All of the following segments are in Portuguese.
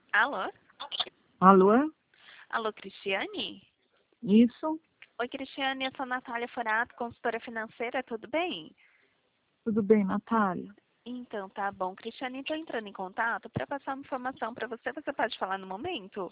Alô? Alô? Alô, Cristiane? Isso? Oi, Cristiane, eu sou a Natália Forato, consultora financeira, tudo bem? Tudo bem, Natália? Então, tá bom. Cristiane, estou entrando em contato para passar uma informação para você. Você pode falar no momento?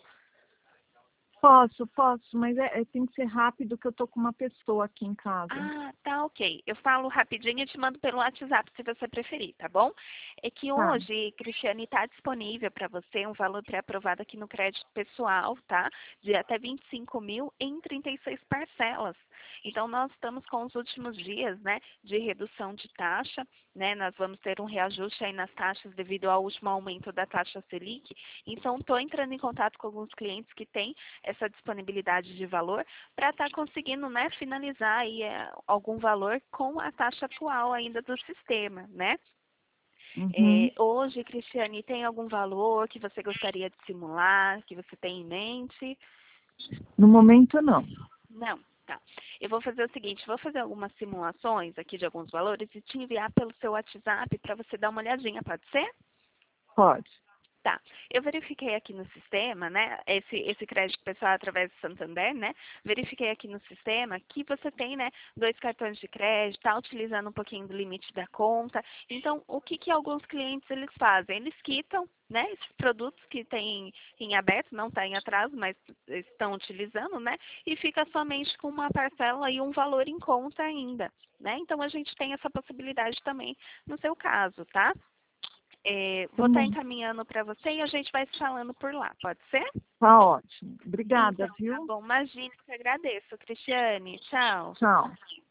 Posso, mas tem que ser rápido que eu tô com uma pessoa aqui em casa. Ah, tá, ok. Eu falo rapidinho e te mando pelo WhatsApp se você preferir, tá bom? É que Tá. hoje, Cristiane, está disponível para você um valor pré-aprovado aqui no crédito pessoal, tá? De até 25 mil em 36 parcelas. Então, nós estamos com os últimos dias, né, de redução de taxa, né? Nós vamos ter um reajuste aí nas taxas devido ao último aumento da taxa Selic. Então, estou entrando em contato com alguns clientes que têm essa disponibilidade de valor para estar conseguindo, né, finalizar aí algum valor com a taxa atual ainda do sistema, né? Uhum. Hoje, Cristiane, tem algum valor que você gostaria de simular, que você tem em mente? No momento, não. Não, tá. Eu vou fazer o seguinte, vou fazer algumas simulações aqui de alguns valores e te enviar pelo seu WhatsApp para você dar uma olhadinha, pode ser? Pode. Tá. Eu verifiquei aqui no sistema, né? Esse crédito pessoal através do Santander, né? Verifiquei aqui no sistema que você tem, né, 2 cartões de crédito, está utilizando um pouquinho do limite da conta. Então, o que que alguns clientes eles fazem? Eles quitam, né, esses produtos que têm em aberto, não está em atraso, mas estão utilizando, né? E fica somente com uma parcela e um valor em conta ainda, né? Então, a gente tem essa possibilidade também no seu caso, tá? Tá Vou estar bom. encaminhando para você e a gente vai se falando por lá, pode ser? Tá ótimo. Obrigada, Então, tá viu? bom. Imagine que agradeço, Cristiane. Tchau. Tchau.